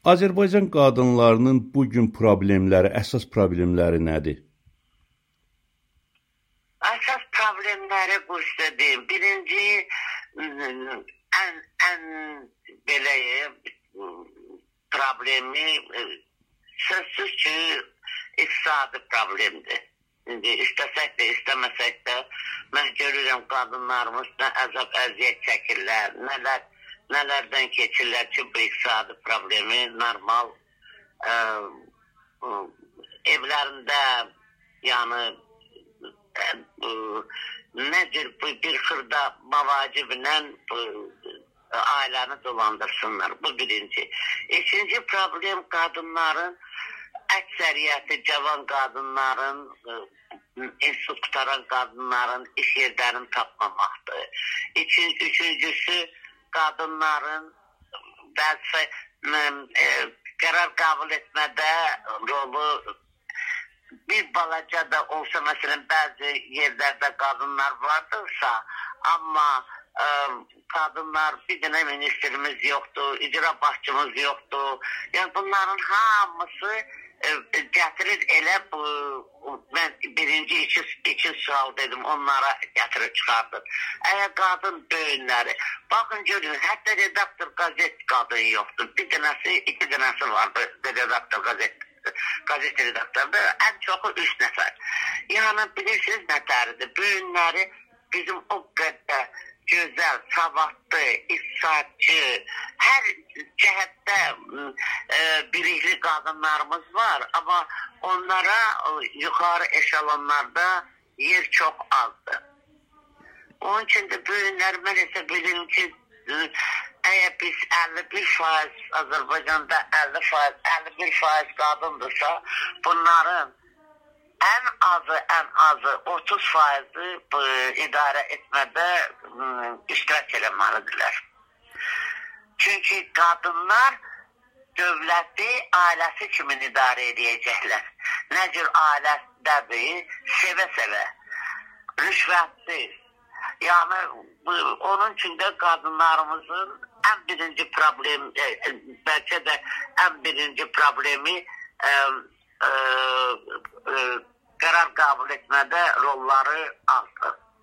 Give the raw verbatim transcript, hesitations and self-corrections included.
Azərbaycan qadınlarının bugün problemləri, əsas problemləri nədir? Əsas problemləri qüssədir. Birinci, ən, ən belə problemi sözsüz ki, iqtisadi problemdir. İndi istəsək də, istəməsək də, mən görürəm qadınlarımız nə əzab, əziyyət çəkirlər, nələr, nələrdən keçirlər ki, bu iqtisadi problemi normal ə, ə, evlərində, yəni ə, ə, nədir bu bir xırda mavaciblə ailəni dolandırsınlar. Bu birinci. İkinci problem qadınların, əksəriyyəti cavan qadınların, institut qutaran qadınların iş yerlərini tapmamaqdır. İkin, üçüncüsü, qadınların bəzi e, qərar qəbul etmədə rolu bir balaca da olsa, məsələn, bəzi yerlərdə qadınlar vardırsa, amma e, qadınlar, bir dənə ministerimiz yoxdur, icra başçımız yoxdur. Yəni bunların hamısı e, gətirir elə bu, mən birinci iki, iki sual dedim, onlara gətirib çıxardır. Əgər qadın böyünləri, baxın görün, hətta redaktor qazet qadın yoxdur. Bir dənəsi, iki dənəsi vardı redaktor qazet. Qazet redaktorda ən çoxu üç nəfər. Yəni bilirsiniz nətəridir? Böyünləri bizim o qədər gözəl, savadlı, iqtisadçı, hər cəhətdə e, bilikli qadınlarımız var, amma onlara yuxarı eşelonlarda yer çox azdır. Onun üçün də böyünlər mən isə bilim ki, əgər biz əlli bir faiz Azərbaycanda əlli faiz, əlli bir faiz qadındırsa, bunların ən azı, ən azı otuz faizi bu, idarə etmədə iştirak eləməlidirlər. Çünki qadınlar dövləti ailəsi kimi idarə edəcəklər. Nə cür ailədədir? Sevə-sevə, rüşvətsiz. Yəni, onun üçün də qadınlarımızın ən birinci problemi, e, bəlkə də ən birinci problemi e, e, e, qərar qəbul etmədə rolları azdır.